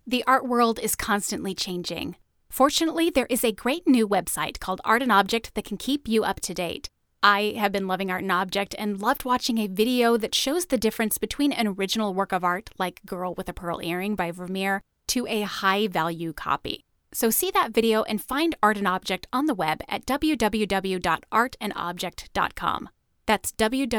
The art world is constantly changing. Fortunately, there is a great new website called Art and Object that can keep you up to date. I have been loving Art and Object and loved watching a video that shows the difference between an original work of art, like Girl with a Pearl Earring by Vermeer, to a high-value copy. So see that video and find Art and Object on the web at www.artandobject.com. That's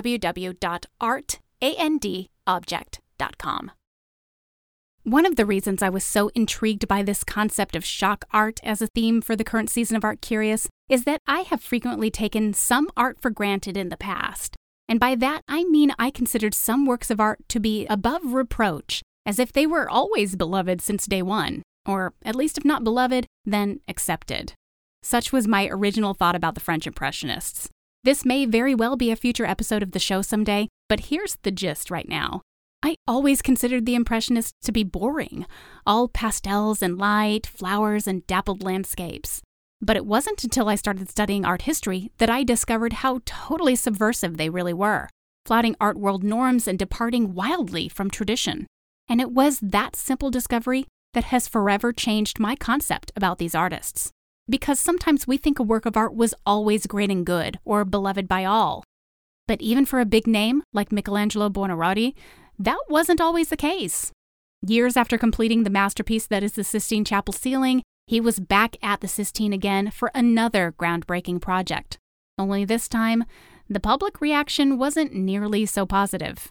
www.artandobject.com. One of the reasons I was so intrigued by this concept of shock art as a theme for the current season of Art Curious is that I have frequently taken some art for granted in the past. And by that, I mean I considered some works of art to be above reproach, as if they were always beloved since day one, or at least if not beloved, then accepted. Such was my original thought about the French Impressionists. This may very well be a future episode of the show someday, but here's the gist right now. I always considered the Impressionists to be boring, all pastels and light, flowers and dappled landscapes. But it wasn't until I started studying art history that I discovered how totally subversive they really were, flouting art world norms and departing wildly from tradition. And it was that simple discovery that has forever changed my concept about these artists. Because sometimes we think a work of art was always great and good, or beloved by all. But even for a big name like Michelangelo Buonarroti, that wasn't always the case. Years after completing the masterpiece that is the Sistine Chapel ceiling, he was back at the Sistine again for another groundbreaking project. Only this time, the public reaction wasn't nearly so positive.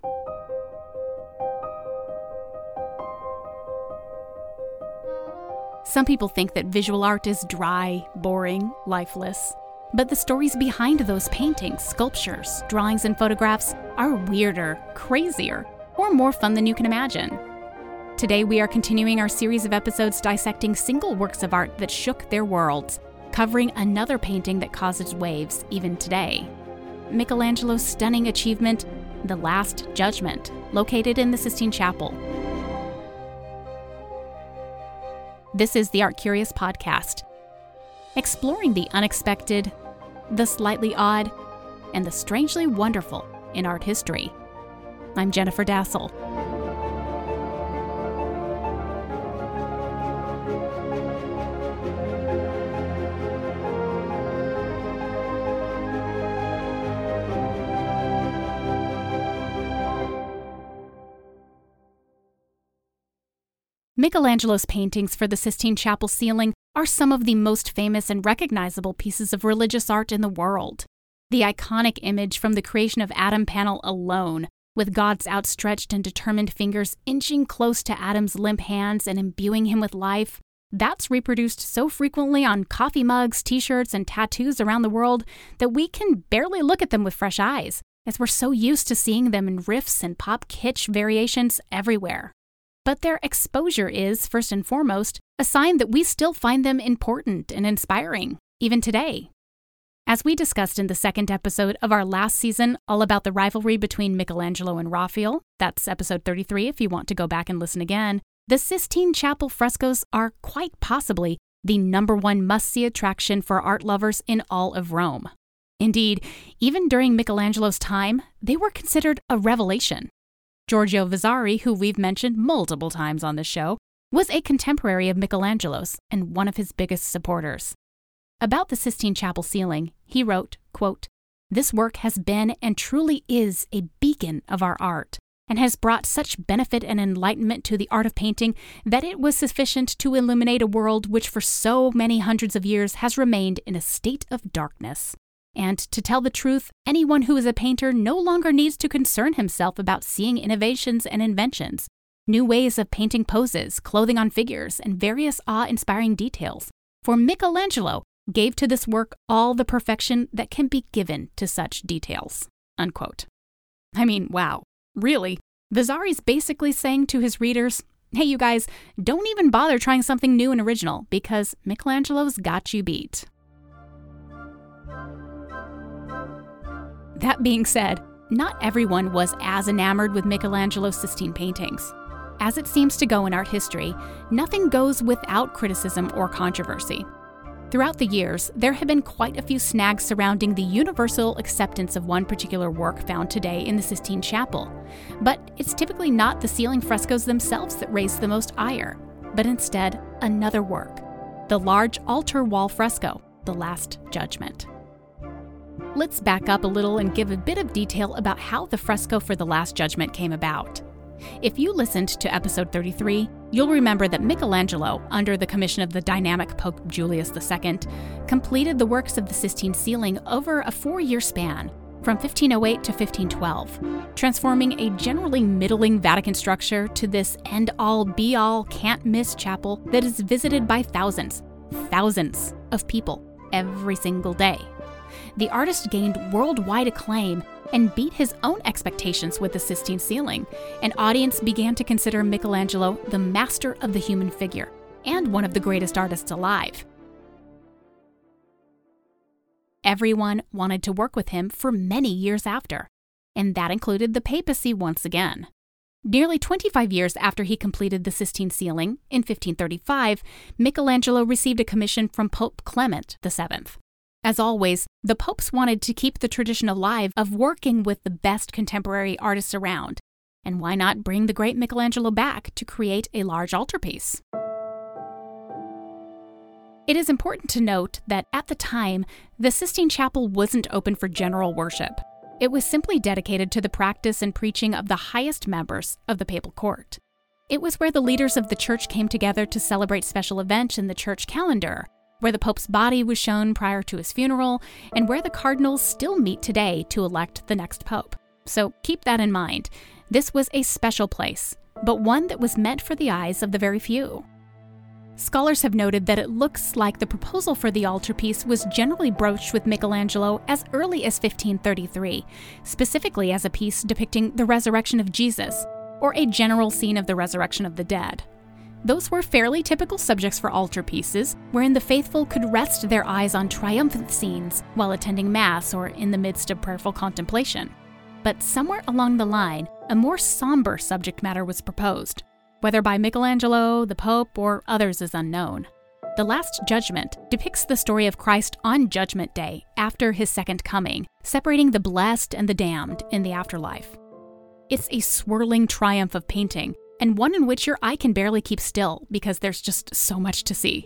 Some people think that visual art is dry, boring, lifeless. But the stories behind those paintings, sculptures, drawings, and photographs are weirder, crazier, or more fun than you can imagine. Today we are continuing our series of episodes dissecting single works of art that shook their worlds, covering another painting that causes waves even today. Michelangelo's stunning achievement, The Last Judgment, located in the Sistine Chapel. This is the Art Curious podcast, exploring the unexpected, the slightly odd, and the strangely wonderful in art history. I'm Jennifer Dassel. Michelangelo's paintings for the Sistine Chapel ceiling are some of the most famous and recognizable pieces of religious art in the world. The iconic image from the creation of Adam panel alone, with God's outstretched and determined fingers inching close to Adam's limp hands and imbuing him with life, that's reproduced so frequently on coffee mugs, t-shirts, and tattoos around the world that we can barely look at them with fresh eyes, as we're so used to seeing them in riffs and pop kitsch variations everywhere. But their exposure is, first and foremost, a sign that we still find them important and inspiring, even today. As we discussed in the second episode of our last season, all about the rivalry between Michelangelo and Raphael, that's episode 33 if you want to go back and listen again, the Sistine Chapel frescoes are quite possibly the #1 must-see attraction for art lovers in all of Rome. Indeed, even during Michelangelo's time, they were considered a revelation. Giorgio Vasari, who we've mentioned multiple times on this show, was a contemporary of Michelangelo's and one of his biggest supporters. About the Sistine Chapel ceiling, he wrote, quote, "This work has been and truly is a beacon of our art, and has brought such benefit and enlightenment to the art of painting that it was sufficient to illuminate a world which for so many hundreds of years has remained in a state of darkness. And to tell the truth, anyone who is a painter no longer needs to concern himself about seeing innovations and inventions, new ways of painting poses, clothing on figures, and various awe-inspiring details. For Michelangelo gave to this work all the perfection that can be given to such details." Unquote. I mean, wow. Really? Vasari's basically saying to his readers, hey, you guys, don't even bother trying something new and original, because Michelangelo's got you beat. That being said, not everyone was as enamored with Michelangelo's Sistine paintings. As it seems to go in art history, nothing goes without criticism or controversy. Throughout the years, there have been quite a few snags surrounding the universal acceptance of one particular work found today in the Sistine Chapel. But it's typically not the ceiling frescoes themselves that raise the most ire. but instead another work, the large altar wall fresco, The Last Judgment. Let's back up a little and give a bit of detail about how the fresco for The Last Judgment came about. If you listened to episode 33, you'll remember that Michelangelo, under the commission of the dynamic Pope Julius II, completed the works of the Sistine ceiling over a 4-year span, from 1508 to 1512, transforming a generally middling Vatican structure to this end-all, be-all, can't-miss chapel that is visited by thousands of people every single day. The artist gained worldwide acclaim and beat his own expectations with the Sistine ceiling. An audience began to consider Michelangelo the master of the human figure and one of the greatest artists alive. Everyone wanted to work with him for many years after, and that included the papacy once again. Nearly 25 years after he completed the Sistine ceiling, in 1535, Michelangelo received a commission from Pope Clement VII. As always, the popes wanted to keep the tradition alive of working with the best contemporary artists around, and why not bring the great Michelangelo back to create a large altarpiece? It is important to note that at the time, the Sistine Chapel wasn't open for general worship. It was simply dedicated to the practice and preaching of the highest members of the papal court. It was where the leaders of the church came together to celebrate special events in the church calendar, where the Pope's body was shown prior to his funeral, and where the cardinals still meet today to elect the next pope. So keep that in mind. This was a special place, but one that was meant for the eyes of the very few. Scholars have noted that it looks like the proposal for the altarpiece was generally broached with Michelangelo as early as 1533, specifically as a piece depicting the resurrection of Jesus, or a general scene of the resurrection of the dead. Those were fairly typical subjects for altarpieces, wherein the faithful could rest their eyes on triumphant scenes while attending Mass or in the midst of prayerful contemplation. But somewhere along the line, a more somber subject matter was proposed. Whether by Michelangelo, the Pope, or others is unknown. The Last Judgment depicts the story of Christ on Judgment Day, after his second coming, separating the blessed and the damned in the afterlife. It's a swirling triumph of painting, and one in which your eye can barely keep still because there's just so much to see.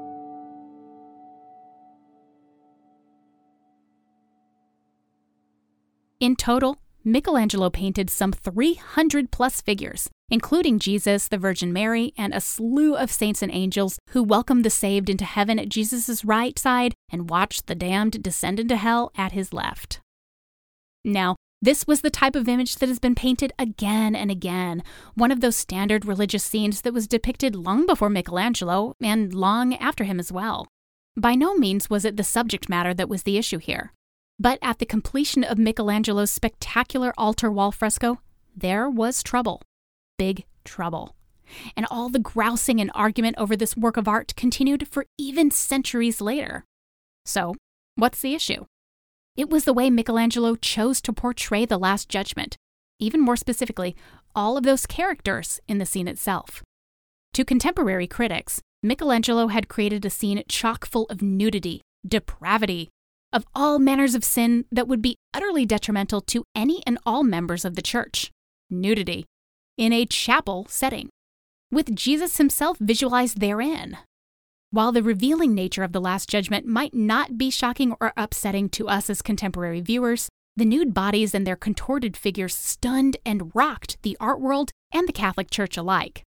In total, Michelangelo painted some 300+ figures, including Jesus, the Virgin Mary, and a slew of saints and angels who welcomed the saved into heaven at Jesus' right side and watched the damned descend into hell at his left. Now, this was the type of image that has been painted again and again, one of those standard religious scenes that was depicted long before Michelangelo and long after him as well. By no means was it the subject matter that was the issue here. But at the completion of Michelangelo's spectacular altar wall fresco, there was trouble. Big trouble. And all the grousing and argument over this work of art continued for even centuries later. So, what's the issue? It was the way Michelangelo chose to portray the Last Judgment, even more specifically, all of those characters in the scene itself. To contemporary critics, Michelangelo had created a scene chock full of nudity, depravity, of all manners of sin that would be utterly detrimental to any and all members of the church. Nudity. In a chapel setting, with Jesus himself visualized therein. While the revealing nature of the Last Judgment might not be shocking or upsetting to us as contemporary viewers, the nude bodies and their contorted figures stunned and rocked the art world and the Catholic Church alike.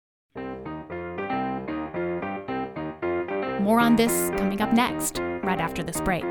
More on this coming up next, right after this break.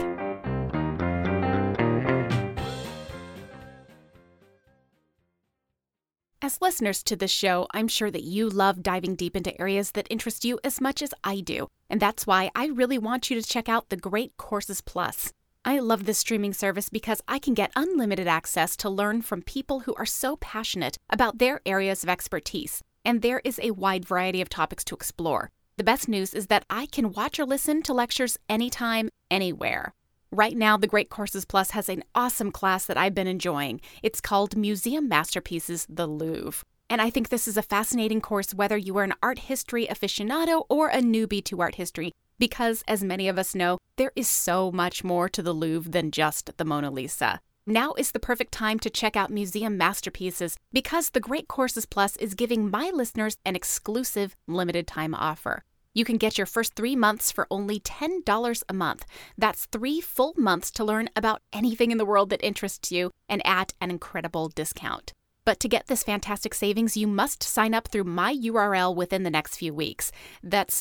As listeners to this show, I'm sure that you love diving deep into areas that interest you as much as I do, and that's why I really want you to check out the Great Courses Plus. I love this streaming service because I can get unlimited access to learn from people who are so passionate about their areas of expertise, and there is a wide variety of topics to explore. The best news is that I can watch or listen to lectures anytime, anywhere. Right now, the Great Courses Plus has an awesome class that I've been enjoying. It's called Museum Masterpieces, the Louvre. And I think this is a fascinating course whether you are an art history aficionado or a newbie to art history, because as many of us know, there is so much more to the Louvre than just the Mona Lisa. Now is the perfect time to check out Museum Masterpieces because the Great Courses Plus is giving my listeners an exclusive limited-time offer. You can get your first 3 months for only $10 a month. That's 3 full months to learn about anything in the world that interests you and at an incredible discount. But to get this fantastic savings, you must sign up through my URL within the next few weeks. That's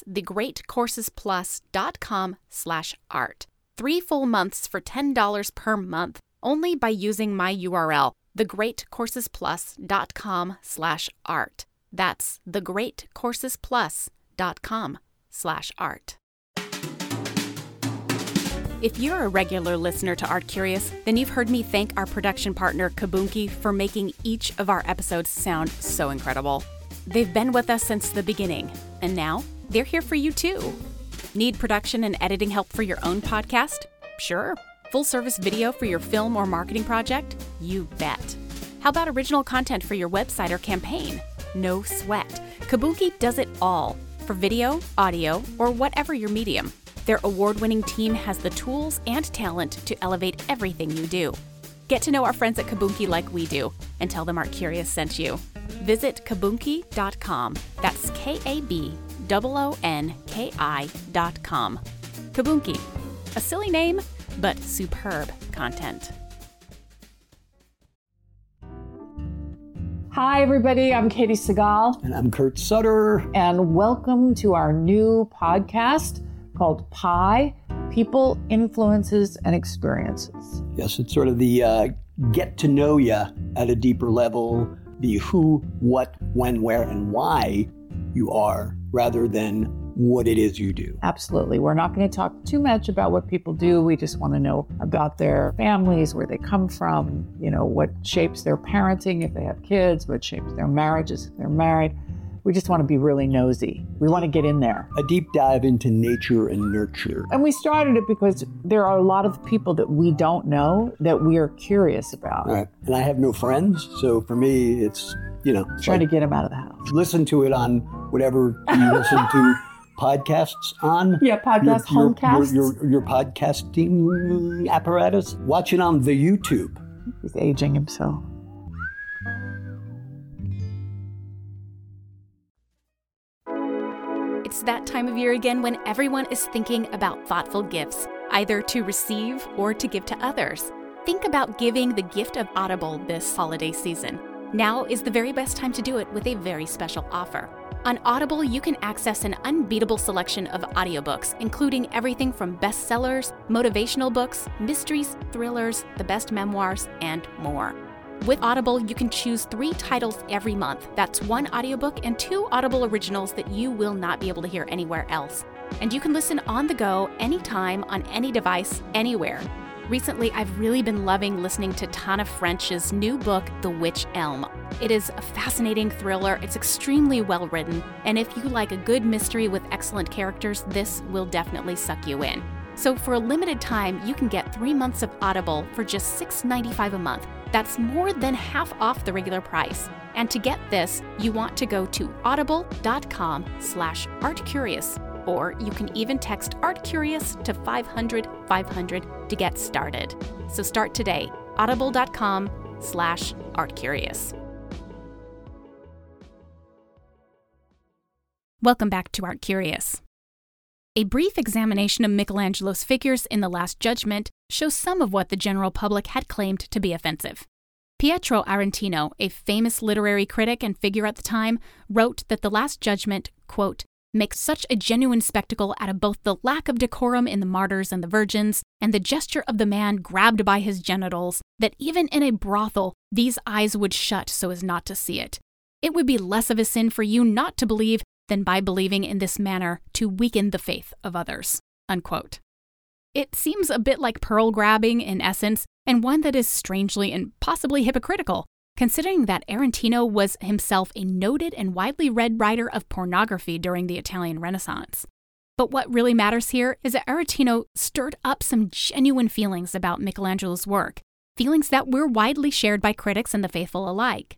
thegreatcoursesplus.com/art. 3 full months for $10 per month, only by using my URL, thegreatcoursesplus.com/art. That's thegreatcoursesplus.com/art. If you're a regular listener to Art Curious, then you've heard me thank our production partner, Kabunki, for making each of our episodes sound so incredible. They've been with us since the beginning, and now they're here for you too. Need production and editing help for your own podcast? Sure. Full-service video for your film or marketing project? You bet. How about original content for your website or campaign? No sweat. Kabunki does it all for video, audio, or whatever your medium. Their award-winning team has the tools and talent to elevate everything you do. Get to know our friends at Kabunki like we do and tell them Art Curious sent you. Visit kabunki.com. That's KABOONKI.com. Kabunki. A silly name, but superb content. Hi, everybody. I'm Katie Segal. And I'm Kurt Sutter. And welcome to our new podcast called PIE, People, Influences, and Experiences. Yes, it's sort of the get to know you at a deeper level, the who, what, when, where, and why you are, rather than what it is you do. Absolutely. We're not going to talk too much about what people do. We just want to know about their families, where they come from, what shapes their parenting if they have kids, what shapes their marriages if they're married. We just want to be really nosy. We want to get in there. A deep dive into nature and nurture. And we started it because there are a lot of people that we don't know that we are curious about. Right. And I have no friends, so for me, it's, trying to get them out of the house. Listen to it on whatever you listen to podcasts on. Yeah, homecasts. Your podcasting apparatus. Watch it on the YouTube. He's aging himself. It's that time of year again when everyone is thinking about thoughtful gifts, either to receive or to give to others. Think about giving the gift of Audible this holiday season. Now is the very best time to do it with a very special offer. On Audible, you can access an unbeatable selection of audiobooks, including everything from bestsellers, motivational books, mysteries, thrillers, the best memoirs, and more. With Audible, you can choose 3 titles every month. That's 1 audiobook and 2 Audible originals that you will not be able to hear anywhere else. And you can listen on the go, anytime, on any device, anywhere. Recently, I've really been loving listening to Tana French's new book, The Witch Elm. It is a fascinating thriller, it's extremely well written, and if you like a good mystery with excellent characters, this will definitely suck you in. So for a limited time, you can get 3 months of Audible for just $6.95 a month. That's more than half off the regular price. And to get this, you want to go to audible.com/artcurious, or you can even text ArtCurious to 500-500 to get started. So start today, audible.com/artcurious. Welcome back to Art Curious. A brief examination of Michelangelo's figures in The Last Judgment shows some of what the general public had claimed to be offensive. Pietro Arentino, a famous literary critic and figure at the time, wrote that The Last Judgment, quote, makes such a genuine spectacle out of both the lack of decorum in the martyrs and the virgins, and the gesture of the man grabbed by his genitals, that even in a brothel, these eyes would shut so as not to see it. It would be less of a sin for you not to believe than by believing in this manner to weaken the faith of others, unquote. It seems a bit like pearl grabbing in essence, and one that is strangely and possibly hypocritical, considering that Arentino was himself a noted and widely read writer of pornography during the Italian Renaissance. But what really matters here is that Arentino stirred up some genuine feelings about Michelangelo's work, feelings that were widely shared by critics and the faithful alike.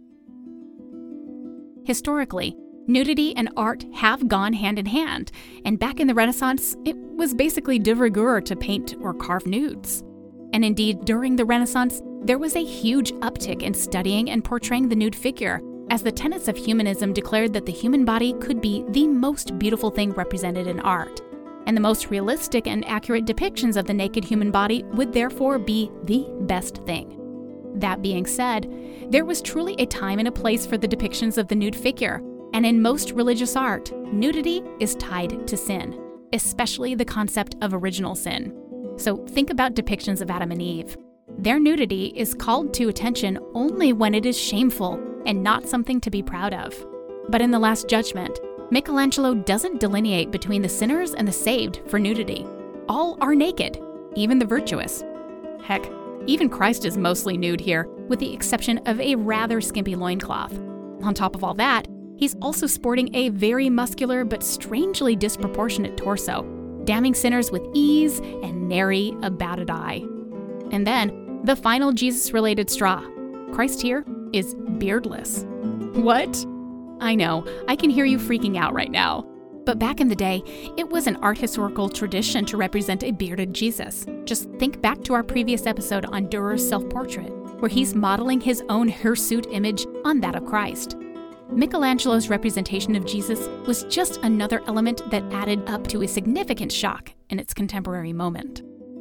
Historically, nudity and art have gone hand in hand, and back in the Renaissance, it was basically de rigueur to paint or carve nudes. And indeed, during the Renaissance, there was a huge uptick in studying and portraying the nude figure, as the tenets of humanism declared that the human body could be the most beautiful thing represented in art. And the most realistic and accurate depictions of the naked human body would therefore be the best thing. That being said, there was truly a time and a place for the depictions of the nude figure, and in most religious art, nudity is tied to sin, especially the concept of original sin. So think about depictions of Adam and Eve. Their nudity is called to attention only when it is shameful and not something to be proud of. But in the Last Judgment, Michelangelo doesn't delineate between the sinners and the saved for nudity. All are naked, even the virtuous. Heck, even Christ is mostly nude here, with the exception of a rather skimpy loincloth. On top of all that, he's also sporting a very muscular but strangely disproportionate torso, damning sinners with ease and nary a batted eye. And then, the final Jesus-related straw. Christ here is beardless. What? I know, I can hear you freaking out right now. But back in the day, it was an art historical tradition to represent a bearded Jesus. Just think back to our previous episode on Dürer's self-portrait, where he's modeling his own hirsute image on that of Christ. Michelangelo's representation of Jesus was just another element that added up to a significant shock in its contemporary moment.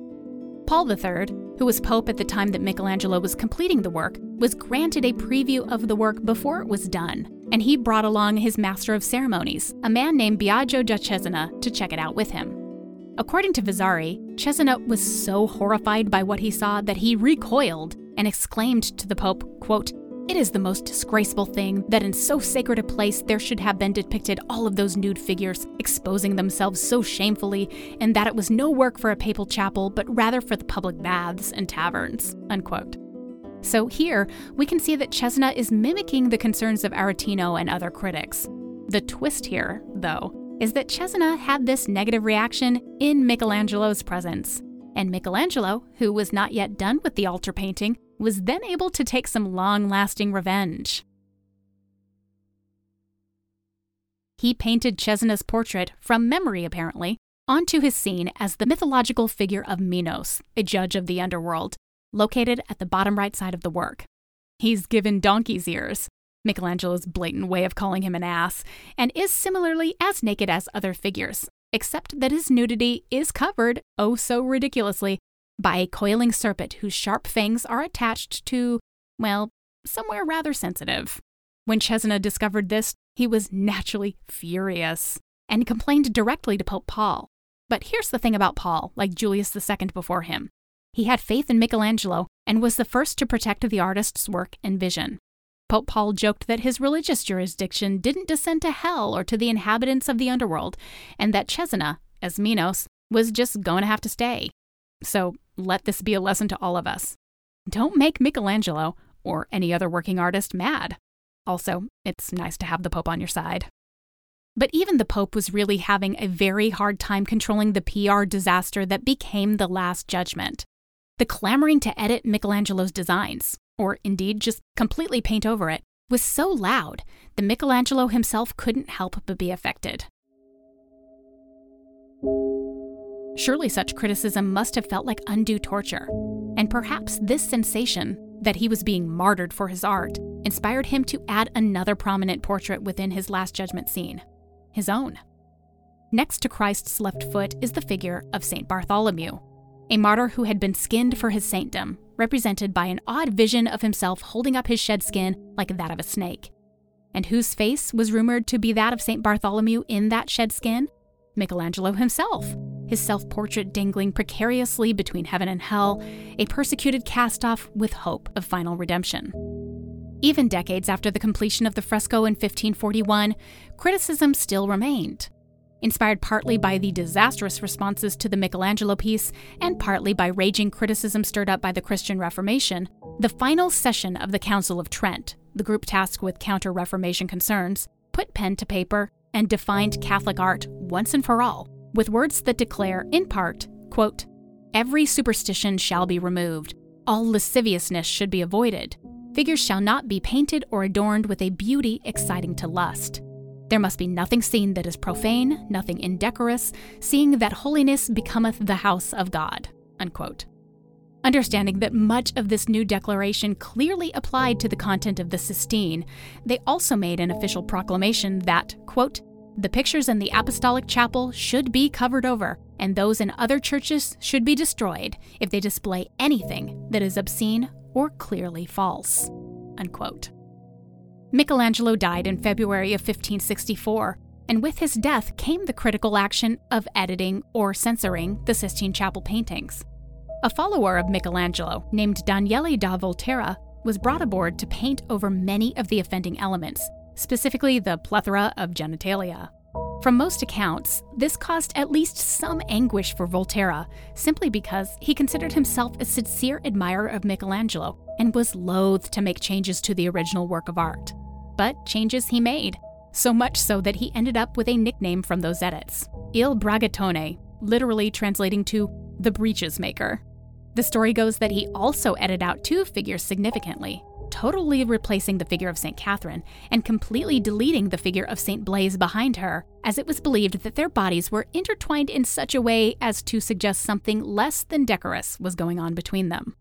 Paul III, who was Pope at the time that Michelangelo was completing the work, was granted a preview of the work before it was done, and he brought along his master of ceremonies, a man named Biagio da Cesena, to check it out with him. According to Vasari, Cesena was so horrified by what he saw that he recoiled and exclaimed to the Pope, quote, "It is the most disgraceful thing that in so sacred a place there should have been depicted all of those nude figures exposing themselves so shamefully, and that it was no work for a papal chapel, but rather for the public baths and taverns," unquote. So here, we can see that Cesena is mimicking the concerns of Aretino and other critics. The twist here, though, is that Cesena had this negative reaction in Michelangelo's presence. And Michelangelo, who was not yet done with the altar painting, was then able to take some long-lasting revenge. He painted Cesena's portrait, from memory apparently, onto his scene as the mythological figure of Minos, a judge of the underworld, located at the bottom right side of the work. He's given donkey's ears, Michelangelo's blatant way of calling him an ass, and is similarly as naked as other figures, except that his nudity is covered, oh so ridiculously, by a coiling serpent whose sharp fangs are attached to, well, somewhere rather sensitive. When Cesena discovered this, he was naturally furious and complained directly to Pope Paul. But here's the thing about Paul, like Julius II before him. He had faith in Michelangelo and was the first to protect the artist's work and vision. Pope Paul joked that his religious jurisdiction didn't descend to hell or to the inhabitants of the underworld, and that Cesena, as Minos, was just going to have to stay. So let this be a lesson to all of us. Don't make Michelangelo, or any other working artist, mad. Also, it's nice to have the Pope on your side. But even the Pope was really having a very hard time controlling the PR disaster that became the Last Judgment. The clamoring to edit Michelangelo's designs, or indeed just completely paint over it, was so loud that Michelangelo himself couldn't help but be affected. Surely such criticism must have felt like undue torture, and perhaps this sensation that he was being martyred for his art inspired him to add another prominent portrait within his Last Judgment scene, his own. Next to Christ's left foot is the figure of Saint Bartholomew, a martyr who had been skinned for his saintdom, represented by an odd vision of himself holding up his shed skin like that of a snake. And whose face was rumored to be that of Saint Bartholomew in that shed skin? Michelangelo himself, his self-portrait dangling precariously between heaven and hell, a persecuted cast-off with hope of final redemption. Even decades after the completion of the fresco in 1541, criticism still remained. Inspired partly by the disastrous responses to the Michelangelo piece and partly by raging criticism stirred up by the Christian Reformation, the final session of the Council of Trent, the group tasked with counter-Reformation concerns, put pen to paper and defined Catholic art once and for all, with words that declare, in part, quote, "Every superstition shall be removed. All lasciviousness should be avoided. Figures shall not be painted or adorned with a beauty exciting to lust. There must be nothing seen that is profane, nothing indecorous, seeing that holiness becometh the house of God," unquote. Understanding that much of this new declaration clearly applied to the content of the Sistine, they also made an official proclamation that, quote, "The pictures in the Apostolic Chapel should be covered over, and those in other churches should be destroyed if they display anything that is obscene or clearly false," unquote. Michelangelo died in February of 1564, and with his death came the critical action of editing or censoring the Sistine Chapel paintings. A follower of Michelangelo, named Daniele da Volterra, was brought aboard to paint over many of the offending elements, specifically the plethora of genitalia. From most accounts, this caused at least some anguish for Volterra, simply because he considered himself a sincere admirer of Michelangelo and was loath to make changes to the original work of art. But changes he made, so much so that he ended up with a nickname from those edits, Il Bragatone, literally translating to the breeches maker. The story goes that he also edited out 2 figures significantly, totally replacing the figure of St. Catherine and completely deleting the figure of St. Blaise behind her, as it was believed that their bodies were intertwined in such a way as to suggest something less than decorous was going on between them.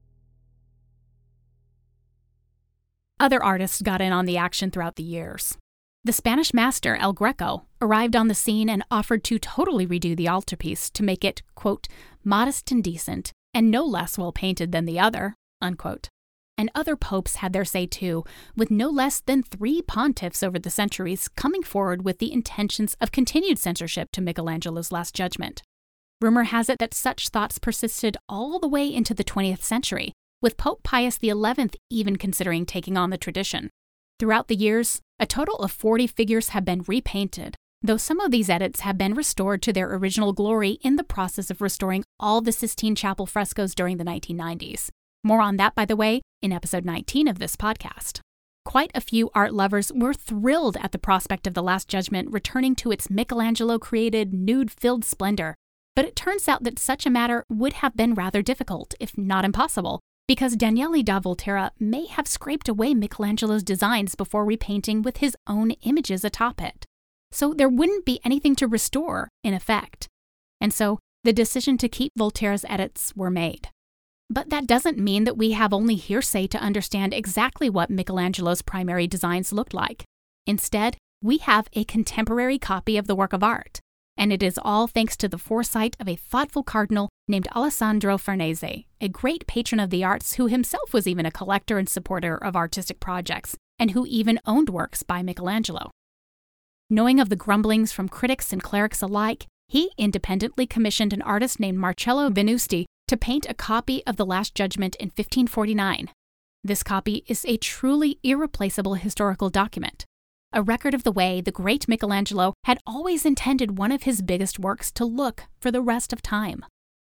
Other artists got in on the action throughout the years. The Spanish master El Greco arrived on the scene and offered to totally redo the altarpiece to make it, quote, "modest and decent, and no less well painted than the other," unquote. And other popes had their say too, with no less than 3 pontiffs over the centuries coming forward with the intentions of continued censorship to Michelangelo's Last Judgment. Rumor has it that such thoughts persisted all the way into the 20th century, with Pope Pius XI even considering taking on the tradition. Throughout the years, a total of 40 figures have been repainted, though some of these edits have been restored to their original glory in the process of restoring all the Sistine Chapel frescoes during the 1990s. More on that, by the way, in episode 19 of this podcast. Quite a few art lovers were thrilled at the prospect of the Last Judgment returning to its Michelangelo-created, nude-filled splendor, but it turns out that such a matter would have been rather difficult, if not impossible, because Daniele da Volterra may have scraped away Michelangelo's designs before repainting with his own images atop it. So there wouldn't be anything to restore, in effect. And so the decision to keep Volterra's edits were made. But that doesn't mean that we have only hearsay to understand exactly what Michelangelo's primary designs looked like. Instead, we have a contemporary copy of the work of art, and it is all thanks to the foresight of a thoughtful cardinal named Alessandro Farnese, a great patron of the arts who himself was even a collector and supporter of artistic projects, and who even owned works by Michelangelo. Knowing of the grumblings from critics and clerics alike, he independently commissioned an artist named Marcello Venusti to paint a copy of the Last Judgment in 1549. This copy is a truly irreplaceable historical document, a record of the way the great Michelangelo had always intended one of his biggest works to look for the rest of time.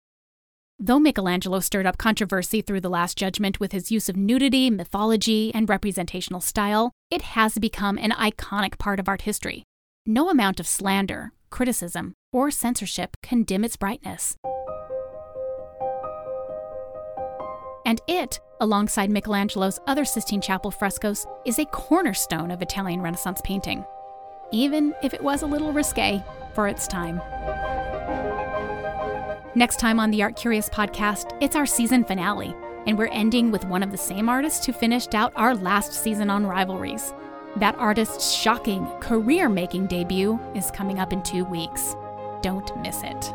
Though Michelangelo stirred up controversy through the Last Judgment with his use of nudity, mythology, and representational style, it has become an iconic part of art history. No amount of slander, criticism, or censorship can dim its brightness. And it, alongside Michelangelo's other Sistine Chapel frescoes, is a cornerstone of Italian Renaissance painting, even if it was a little risque for its time. Next time on the Art Curious podcast, it's our season finale, and we're ending with one of the same artists who finished out our last season on Rivalries. That artist's shocking, career-making debut is coming up in 2 weeks. Don't miss it.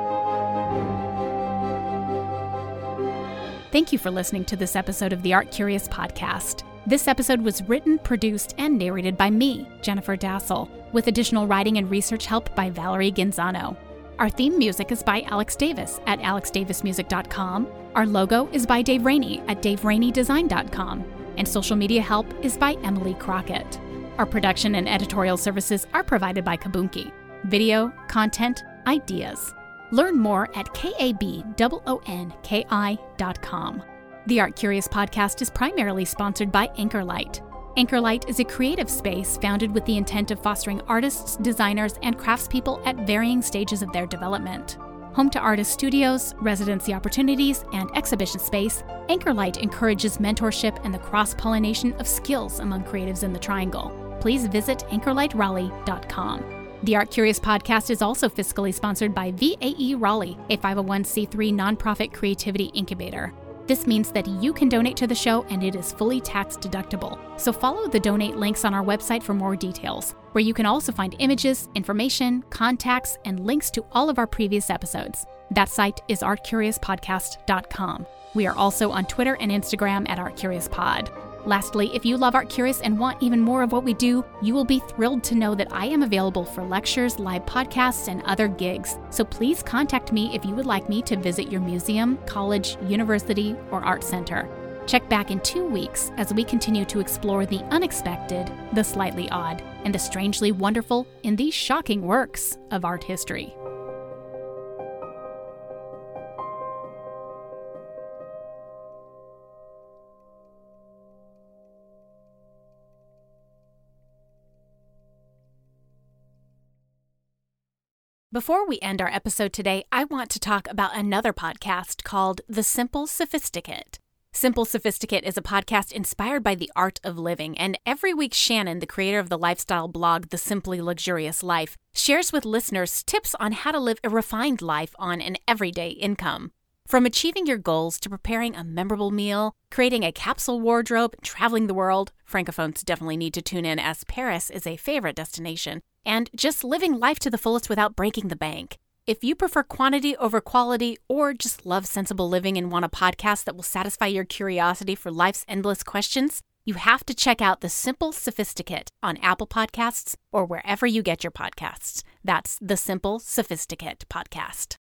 Thank you for listening to this episode of the Art Curious podcast. This episode was written, produced, and narrated by me, Jennifer Dassel, with additional writing and research help by Valerie Ginzano. Our theme music is by Alex Davis at alexdavismusic.com. Our logo is by Dave Rainey at daverainydesign.com. And social media help is by Emily Crockett. Our production and editorial services are provided by Kabunki. Video, content, ideas. Learn more at kabonki.com. The Art Curious podcast is primarily sponsored by Anchorlight. Anchorlight is a creative space founded with the intent of fostering artists, designers, and craftspeople at varying stages of their development. Home to artist studios, residency opportunities, and exhibition space, Anchorlight encourages mentorship and the cross-pollination of skills among creatives in the Triangle. Please visit anchorlightraleigh.com. The Art Curious podcast is also fiscally sponsored by VAE Raleigh, a 501c3 nonprofit creativity incubator. This means that you can donate to the show and it is fully tax deductible. So follow the donate links on our website for more details, where you can also find images, information, contacts, and links to all of our previous episodes. That site is artcuriouspodcast.com. We are also on Twitter and Instagram at ArtCuriousPod. Lastly, if you love Art Curious and want even more of what we do, you will be thrilled to know that I am available for lectures, live podcasts, and other gigs. So please contact me if you would like me to visit your museum, college, university, or art center. Check back in 2 weeks as we continue to explore the unexpected, the slightly odd, and the strangely wonderful in these shocking works of art history. Before we end our episode today, I want to talk about another podcast called The Simple Sophisticate. Simple Sophisticate is a podcast inspired by the art of living, and every week Shannon, the creator of the lifestyle blog The Simply Luxurious Life, shares with listeners tips on how to live a refined life on an everyday income. From achieving your goals to preparing a memorable meal, creating a capsule wardrobe, traveling the world — Francophones definitely need to tune in as Paris is a favorite destination — and just living life to the fullest without breaking the bank. If you prefer quantity over quality or just love sensible living and want a podcast that will satisfy your curiosity for life's endless questions, you have to check out The Simple Sophisticate on Apple Podcasts or wherever you get your podcasts. That's The Simple Sophisticate podcast.